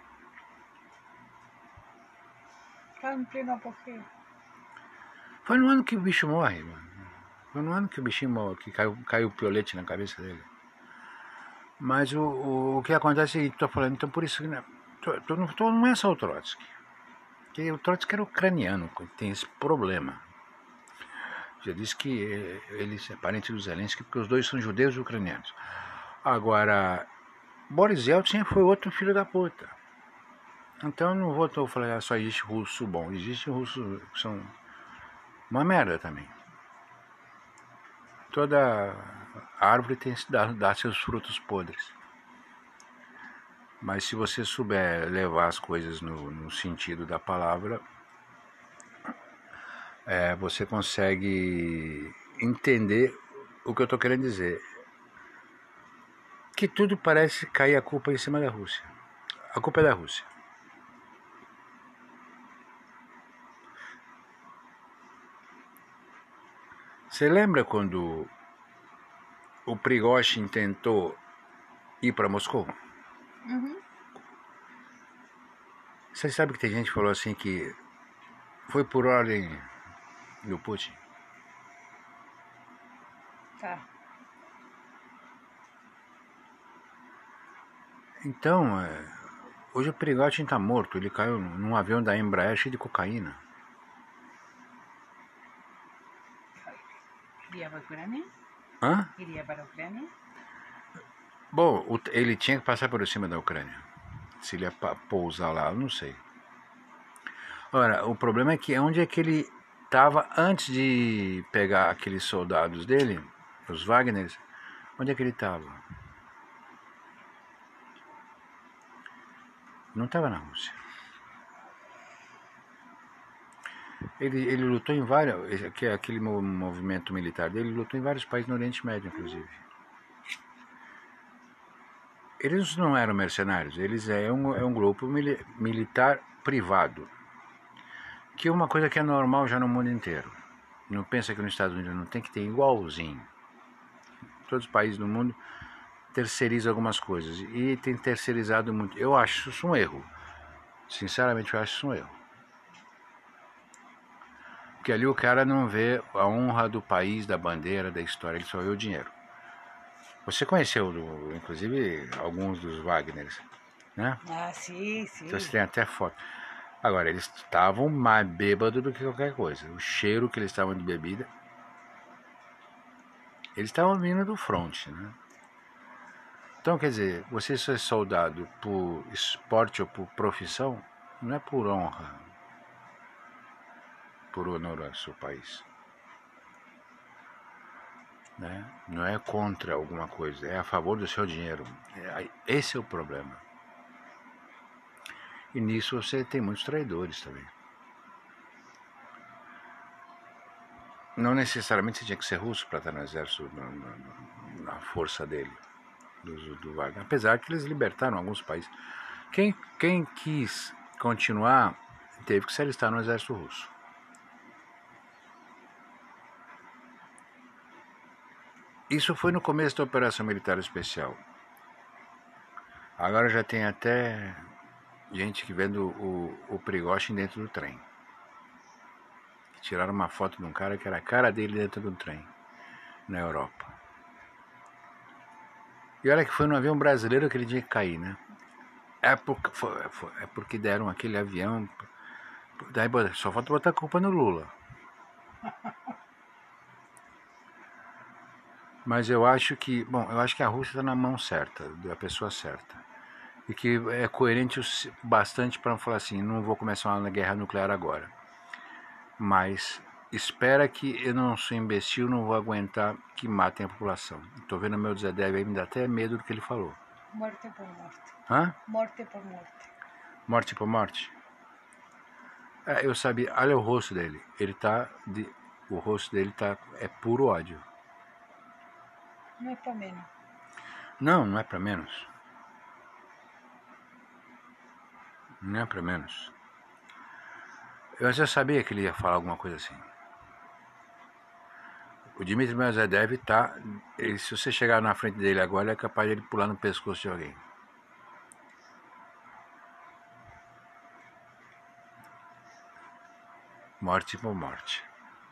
Tá em pleno apogeu. Foi no ano que o bicho morre, mano. Foi no ano que o bichinho morre, que caiu, caiu o piolete na cabeça dele. Mas o, o, o que acontece é que estou falando, então por isso que né, tô, tô, tô, não é só o Trotsky. Porque o Trotsky era ucraniano, tem esse problema. Já disse que ele é parente do Zelensky, porque os dois são judeus e ucranianos. Agora, Boris Yeltsin foi outro filho da puta. Então não vou tô falar ah, só existe russo bom, existe russo que são uma merda também. Toda árvore tem que dar, dar seus frutos podres. Mas se você souber levar as coisas no, no sentido da palavra, é, você consegue entender o que eu estou querendo dizer. Que tudo parece cair a culpa em cima da Rússia. A culpa é da Rússia. Você lembra quando o Prigozhin tentou ir para Moscou? Uhum. Você sabe que tem gente que falou assim que foi por ordem do Putin? Tá. Então, é, hoje o Prigozhin está morto. Ele caiu num avião da Embraer cheio de cocaína. Iria para a Ucrânia? Hã? Iria para a Ucrânia? Bom, ele tinha que passar por cima da Ucrânia. Se ele ia pousar lá, eu não sei. Ora, o problema é que onde é que ele estava antes de pegar aqueles soldados dele, os Wagners, onde é que ele estava? Não estava na Rússia. Ele, ele lutou em vários, aquele movimento militar dele, ele lutou em vários países no Oriente Médio, inclusive. Eles não eram mercenários, eles é um, é um grupo mili, militar privado, que é uma coisa que é normal já no mundo inteiro. Não pensa que nos Estados Unidos não tem que ter igualzinho. Todos os países do mundo terceirizam algumas coisas e tem terceirizado muito. Eu acho isso um erro. Sinceramente, eu acho isso um erro. Porque ali o cara não vê a honra do país, da bandeira, da história, ele só vê o dinheiro. Você conheceu, inclusive, alguns dos Wagners, né? Ah, sim, sim. Então você tem até foto. Agora, eles estavam mais bêbados do que qualquer coisa. O cheiro que eles estavam de bebida. Eles estavam vindo do front, né? Então, quer dizer, você ser soldado por esporte ou por profissão, não é por honra, por honor ao seu país. Né? Não é contra alguma coisa, é a favor do seu dinheiro. Esse é o problema. E nisso você tem muitos traidores também. Não necessariamente você tinha que ser russo para estar no exército, na, na, na força dele, do, do Wagner. Apesar que eles libertaram alguns países. Quem, quem quis continuar teve que se alistar no exército russo. Isso foi no começo da Operação Militar Especial. Agora já tem até gente que vendo o, o Prigozhin dentro do trem. Tiraram uma foto de um cara que era a cara dele dentro do trem, na Europa. E olha que foi no avião brasileiro que ele tinha que cair, né? É porque, foi, foi, é porque deram aquele avião. Daí só falta botar a culpa no Lula. Mas eu acho que, bom, eu acho que a Rússia está na mão certa, da pessoa certa. E que é coerente bastante para falar assim, não vou começar uma guerra nuclear agora. Mas espera que eu não sou imbecil, não vou aguentar que matem a população. Estou vendo meu Zé Deve aí, me dá até medo do que ele falou. Morte por morte. Hã? Morte por morte. Morte por morte? É, eu sabia, olha o rosto dele. Ele tá, de, o rosto dele tá, é puro ódio. Não é para menos. Não, não é para menos. Não é para menos. Eu já sabia que ele ia falar alguma coisa assim. O Dmitry Medvedev tá. Ele, se você chegar na frente dele agora, é capaz de ele pular no pescoço de alguém. morte por morte.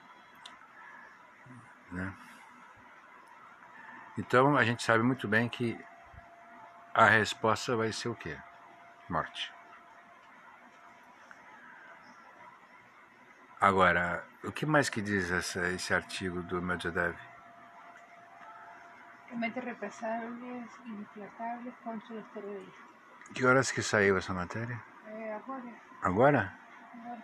Né? Então a gente sabe muito bem que a resposta vai ser o quê? Morte. Agora, o que mais que diz essa, esse artigo do Medvedev? Comete represálias implacáveis contra os terroristas. Que horas que saiu essa matéria? É, agora. Agora? Agora.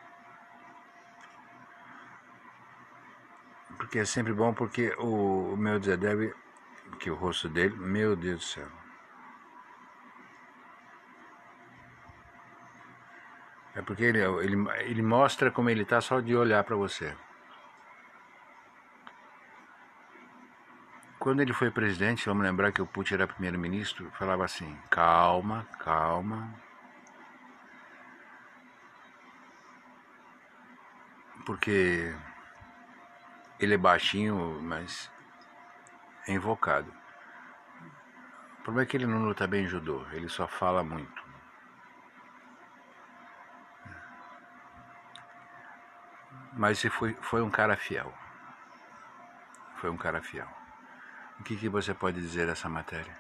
Porque é sempre bom, porque o, o Medvedev, que o rosto dele, meu Deus do céu. É porque ele, ele, ele mostra como ele tá só de olhar para você. Quando ele foi presidente, vamos lembrar que o Putin era primeiro-ministro, falava assim, calma, calma. Porque ele é baixinho, mas é invocado. O problema é que ele não luta bem judô, ele só fala muito. Mas foi, foi um cara fiel. Foi um cara fiel. O que, que você pode dizer dessa matéria?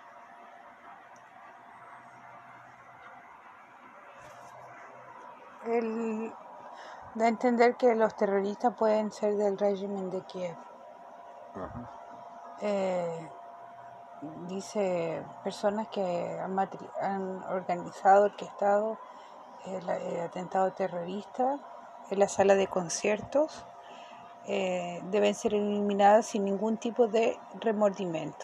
Él da a entender que los terroristas pueden ser del régimen de Kiev. Uh-huh. Eh, dice personas que han, matri- han organizado, orquestado el, el atentado terrorista en la sala de conciertos eh, deben ser eliminadas sin ningún tipo de remordimiento.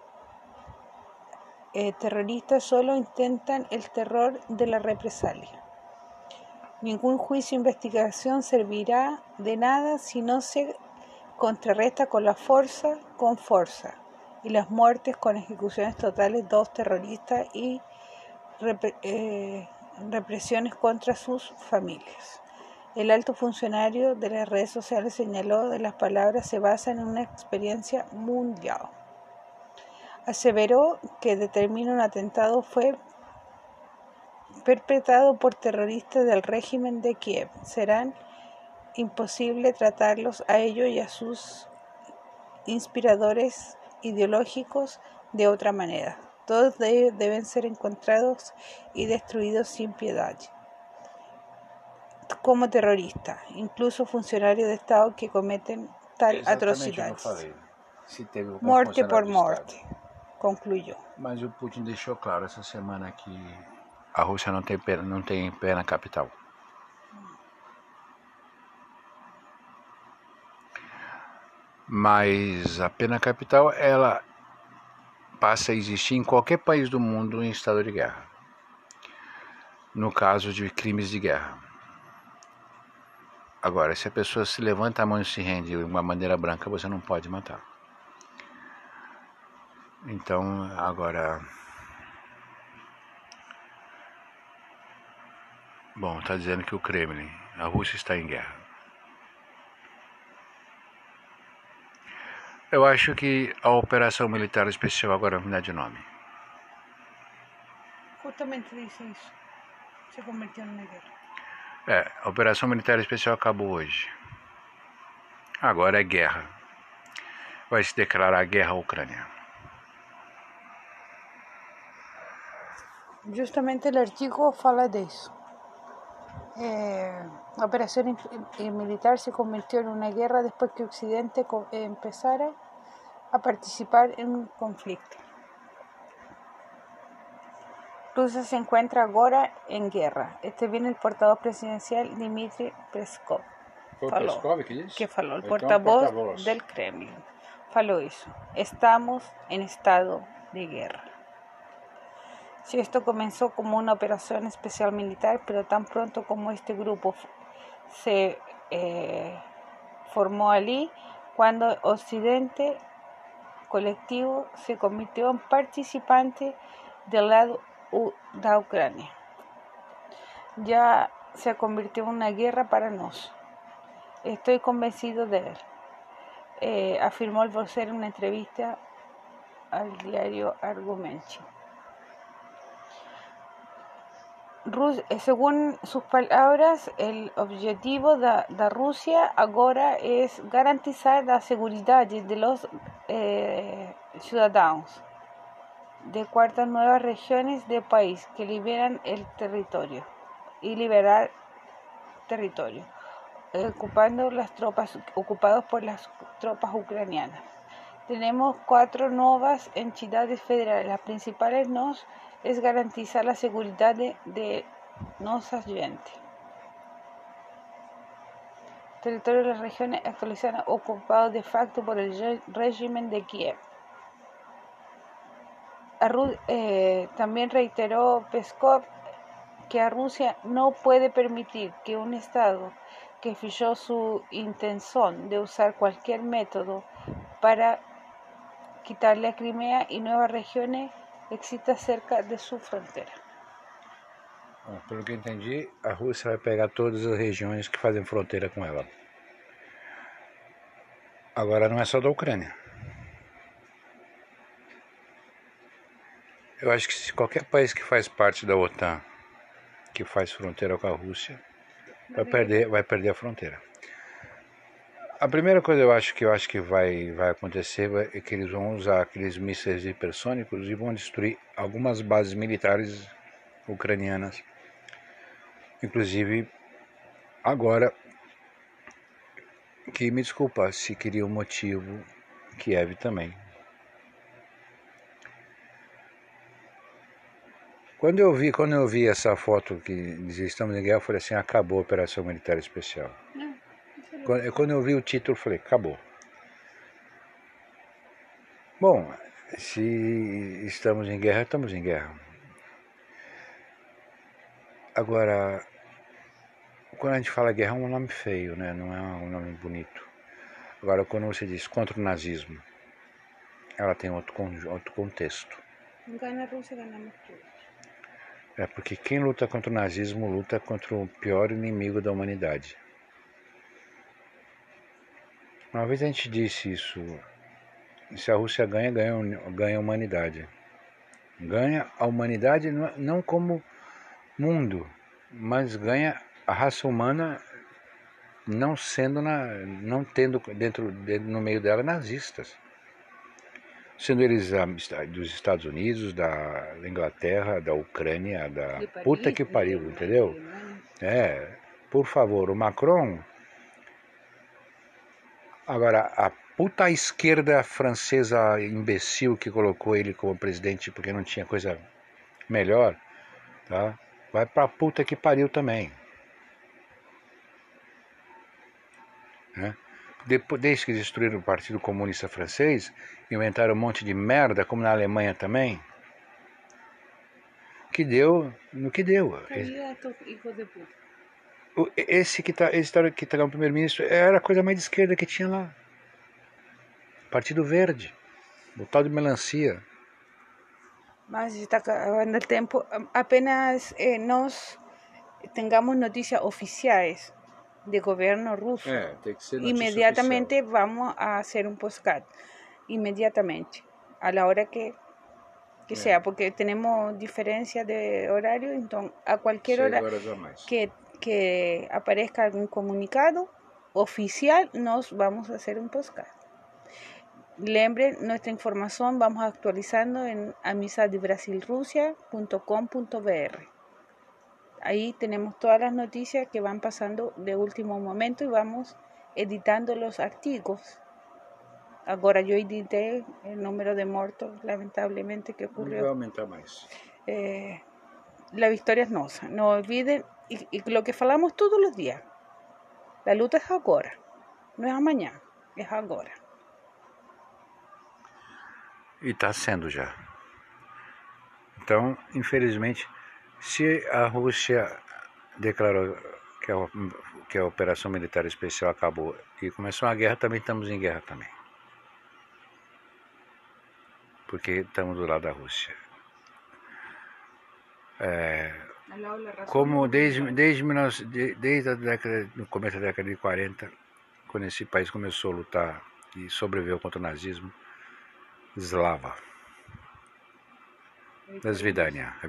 Eh, terroristas solo intentan el terror de la represalia. Ningún juicio o investigación servirá de nada si no se contrarresta con la fuerza con fuerza y las muertes con ejecuciones totales dos terroristas y rep- eh, represiones contra sus familias. El alto funcionario de las redes sociales señaló que las palabras se basan en una experiencia mundial. Aseveró que determina un atentado fue perpetrado por terroristas del régimen de Kiev. Serán imposible tratarlos a ellos y a sus inspiradores ideológicos de otra manera. Todos ellos deben ser encontrados y destruidos sin piedad. Como terroristas, incluso funcionarios de Estado que cometen tal atrocidad. Morte por morte, concluyó. Mas o Putin deixou claro essa semana que a Rússia não tem pé, não tem pé na capital. Mas a pena capital, ela passa a existir em qualquer país do mundo em estado de guerra. No caso de crimes de guerra. Agora, se a pessoa se levanta a mão e se rende de uma bandeira branca, você não pode matar. Então, agora... Bom, está dizendo que o Kremlin, a Rússia está em guerra. Eu acho que a operação militar especial agora vai mudar de nome. Justamente disse isso. Se convirtió numa guerra. É, a operação militar especial acabou hoje. Agora é guerra. Vai se declarar guerra à Ucrânia. Justamente o artigo fala disso. Eh, la operación militar se convirtió en una guerra después que Occidente empezara a participar en un conflicto. Rusia se encuentra ahora en guerra. Este viene el portavoz presidencial Dmitry Peskov. Falou, que falou, el portavoz, portavoz del Kremlin. Falou eso. Estamos en estado de guerra. Si esto comenzó como una operación especial militar, pero tan pronto como este grupo se eh, formó allí, cuando Occidente colectivo se convirtió en participante del lado de Ucrania. Ya se convirtió en una guerra para nosotros. Estoy convencido de él, eh, afirmó el vocero en una entrevista al diario Argumenty. Rus- eh, según sus palabras, el objetivo de, de Rusia ahora es garantizar la seguridad de los eh, ciudadanos de cuartas nuevas regiones del país que liberan el territorio y liberar territorio, eh, ocupando las tropas ocupados por las tropas ucranianas. Tenemos cuatro nuevas entidades federales. Las principales nos es garantizar la seguridad de, de nuestra gente. Territorio de las regiones actualizadas ocupados de facto por el régimen de Kiev. A Ru- eh, también reiteró Peskov que a Rusia no puede permitir que un Estado que fijó su intención de usar cualquier método para quitarle a Crimea y nuevas regiones exista cerca de su frontera. Bom, pelo que eu entendi, a Rússia vai pegar todas as regiões que fazem fronteira com ela. Agora não é só da Ucrânia. Eu acho que se qualquer país que faz parte da OTAN, que faz fronteira com a Rússia, vai perder, vai perder a fronteira. A primeira coisa eu acho que eu acho que vai, vai acontecer é que eles vão usar aqueles mísseis hipersônicos e vão destruir algumas bases militares ucranianas. Inclusive, agora, que me desculpa se queria um motivo, Kiev também. Quando eu vi, quando eu vi essa foto que dizia estamos em guerra, eu falei assim, acabou a Operação Militar Especial. Quando, quando eu vi o título, eu falei, acabou. Bom, se estamos em guerra, estamos em guerra. Agora, quando a gente fala guerra é um nome feio, né? Não é um nome bonito. Agora, quando você diz contra o nazismo, ela tem outro, outro contexto. Gana Rússia, ganamos todos. É porque quem luta contra o nazismo luta contra o pior inimigo da humanidade. Uma vez a gente disse isso, se a Rússia ganha, ganha, ganha a humanidade. Ganha a humanidade não como mundo, mas ganha a raça humana não sendo na, não tendo dentro, dentro no meio dela nazistas, sendo eles dos Estados Unidos, da Inglaterra, da Ucrânia, da Paris, puta que pariu, entendeu? É, por favor, o Macron. Agora, a puta esquerda francesa imbecil que colocou ele como presidente porque não tinha coisa melhor, tá? Vai pra puta que pariu também. Né? Depois, desde que destruíram o Partido Comunista Francês, inventaram um monte de merda, como na Alemanha também, que deu no que deu. Esse que está esse que tá como primeiro-ministro era a coisa mais de esquerda que tinha lá. Partido Verde, o tal de melancia. Mas está acabando o tempo. Apenas eh, nós tengamos notícias oficiais de governo russo, é, tem que ser inmediatamente oficial. Vamos a fazer um podcast, inmediatamente, a la hora que, que é. sea, porque temos diferença de horário, então a qualquer hora que, que aparezca algum comunicado oficial, nós vamos a fazer um podcast. Lembre, nuestra información vamos actualizando en amizad de brasil rusia punto com punto b r. Ahí tenemos todas las noticias que van pasando de último momento y vamos editando los artículos. Ahora yo edité el número de muertos, lamentablemente, que ocurrió. No va a aumentar más. Eh, la victoria es nuestra. No olviden, y, y lo que falamos todos los días, la luta es ahora, no es amanhã, es agora. E está sendo já. Então, infelizmente, se a Rússia declarou que a, que a operação militar especial acabou e começou a guerra, também estamos em guerra também. Porque estamos do lado da Rússia. É, como desde, desde, desde a década, no começo da década de quarenta, quando esse país começou a lutar e sobreviveu contra o nazismo, Slava. До свидания.